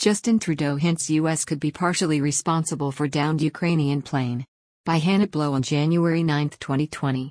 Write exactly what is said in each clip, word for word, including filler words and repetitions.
Justin Trudeau hints U S could be partially responsible for downed Ukrainian plane. By Hannah Blow on January ninth, twenty twenty.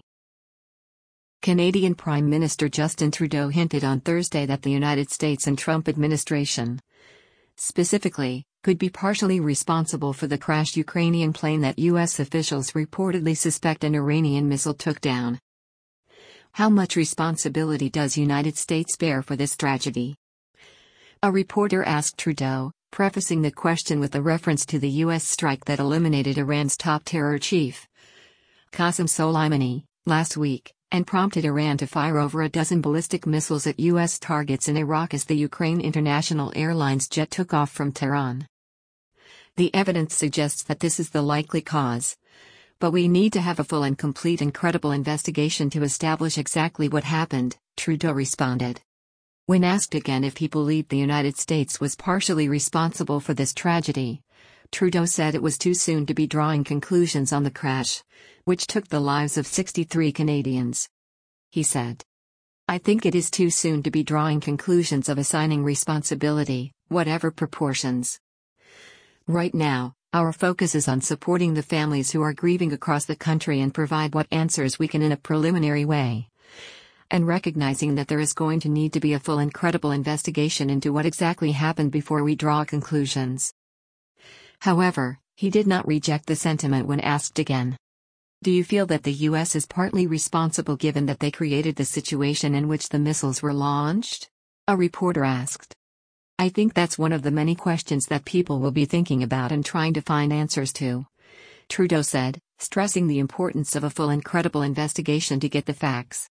Canadian Prime Minister Justin Trudeau hinted on Thursday that the United States and Trump administration, specifically, could be partially responsible for the crashed Ukrainian plane that U S officials reportedly suspect an Iranian missile took down. How much responsibility does United States bear for this tragedy? A reporter asked Trudeau, prefacing the question with a reference to the U S strike that eliminated Iran's top terror chief, Qasem Soleimani, last week, and prompted Iran to fire over a dozen ballistic missiles at U S targets in Iraq as the Ukraine International Airlines jet took off from Tehran. The evidence suggests that this is the likely cause. But we need to have a full and complete and credible investigation to establish exactly what happened, Trudeau responded. When asked again if he believed the United States was partially responsible for this tragedy, Trudeau said it was too soon to be drawing conclusions on the crash, which took the lives of sixty-three Canadians. He said, "I think it is too soon to be drawing conclusions of assigning responsibility, whatever proportions. Right now, our focus is on supporting the families who are grieving across the country and provide what answers we can in a preliminary way. And recognizing that there is going to need to be a full and credible investigation into what exactly happened before we draw conclusions." However, he did not reject the sentiment when asked again. Do you feel that the U S is partly responsible given that they created the situation in which the missiles were launched? A reporter asked. I think that's one of the many questions that people will be thinking about and trying to find answers to, Trudeau said, stressing the importance of a full and credible investigation to get the facts.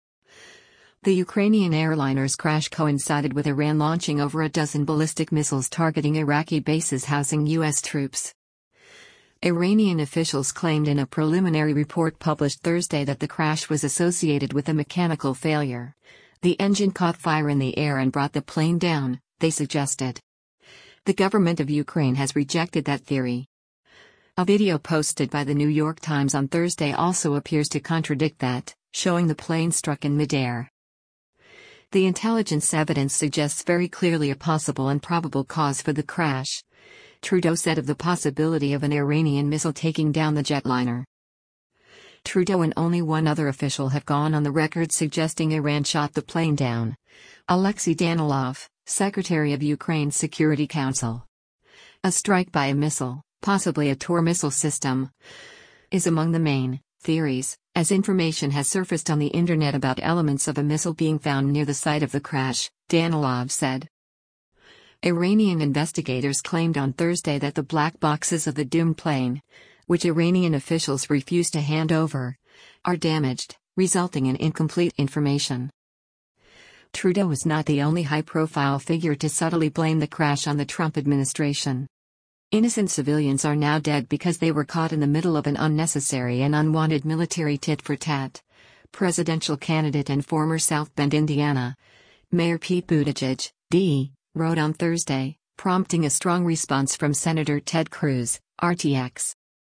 The Ukrainian airliner's crash coincided with Iran launching over a dozen ballistic missiles targeting Iraqi bases housing U S troops. Iranian officials claimed in a preliminary report published Thursday that the crash was associated with a mechanical failure. The engine caught fire in the air and brought the plane down, they suggested. The government of Ukraine has rejected that theory. A video posted by the New York Times on Thursday also appears to contradict that, showing the plane struck in midair. The intelligence evidence suggests very clearly a possible and probable cause for the crash, Trudeau said of the possibility of an Iranian missile taking down the jetliner. Trudeau and only one other official have gone on the record suggesting Iran shot the plane down. Alexei Danilov, Secretary of Ukraine's Security Council. A strike by a missile, possibly a Tor missile system, is among the main theories, as information has surfaced on the internet about elements of a missile being found near the site of the crash, Danilov said. Iranian investigators claimed on Thursday that the black boxes of the doomed plane, which Iranian officials refused to hand over, are damaged, resulting in incomplete information. Trudeau was not the only high-profile figure to subtly blame the crash on the Trump administration. Innocent civilians are now dead because they were caught in the middle of an unnecessary and unwanted military tit-for-tat, presidential candidate and former South Bend, Indiana, Mayor Pete Buttigieg, D, wrote on Thursday, prompting a strong response from Senator Ted Cruz, R T X.